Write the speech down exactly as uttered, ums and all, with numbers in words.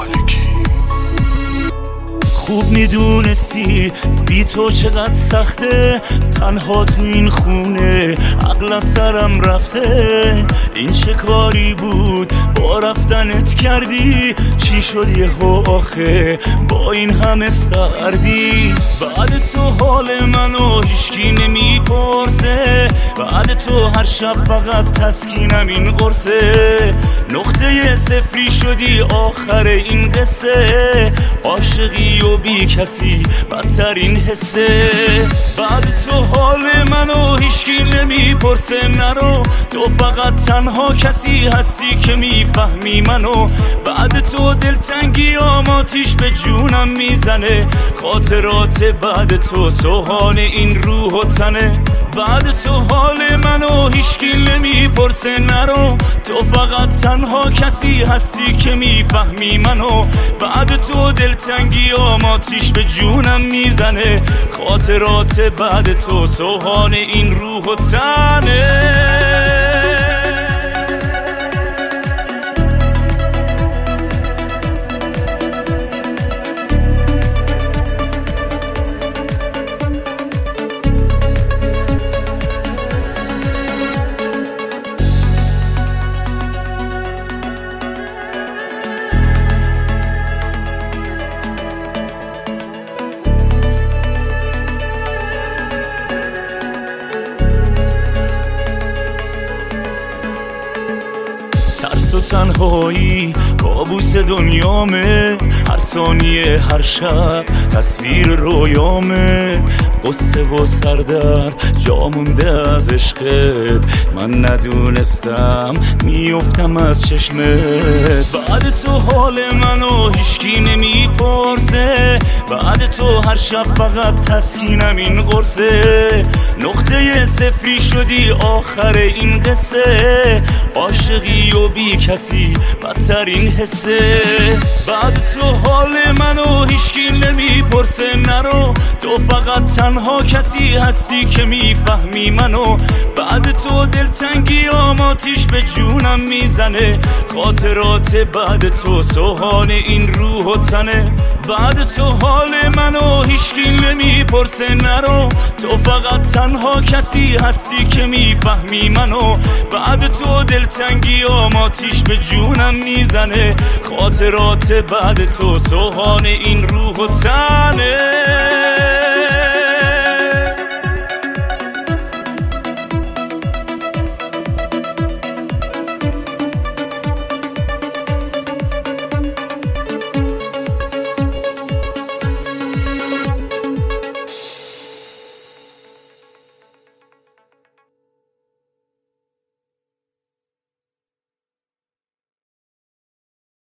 خوب میدونستی بی تو چقدر سخته، تنها تو این خونه عقل از سرم رفته. این چه کاری بود با رفتنت کردی؟ چی شد یهو آخه با این همه سردی؟ بعد تو حال منو هیچکی نمیپرسه، بعد تو هر شب فقط تسکینم این قرصه. نقطه صفری شدی آخر این قصه، عاشقی و بی کسی بدترین حسه. بعد تو حال منو هیچکی نمیپرسه، نرو تو فقط تنها کسی هستی که میفهمی منو. بعد تو دلتنگی آماتیش به جونم میزنه، خاطرات بعد تو سوهان این روح و تنه. بعد تو حال منو هیچکی نمیپرسه، نرو تو فقط تنها کسی هستی که میفهمی منو. بعد تو دلتنگی آماتیش به جونم میزنه، خاطرات بعد تو سوهان این روح و تنه. ترس و تنهایی کابوس دنیامه، هر ثانیه هر شب تصویر رویامه. قصه و سردرد جا مونده از عشقت، من ندونستم میافتم از چشمت. بعد تو حال منو هیچکی نمیپرسه، بعد تو هر شب فقط تسکینم این قرصه. نقطه صفری شدی آخر این قصه، عاشقی و بی کسی بدترین حسه. بعد تو حال منو هیچکی نمیپرسه، نرو تو فقط تنها کسی هستی که میفهمی منو. بعد تو دلتنگی آماتیش به جونم میزنه، خاطرات بعد تو سوهان این روح و تنه. بعد تو حال منو هیچکی نمیپرسه، نرو تو فقط تنها کسی هستی که میفهمی منو. بعد تو دلتنگی آماتیش به جونم میزنه، خاطرات بعد تو سوهان این روح و تنه.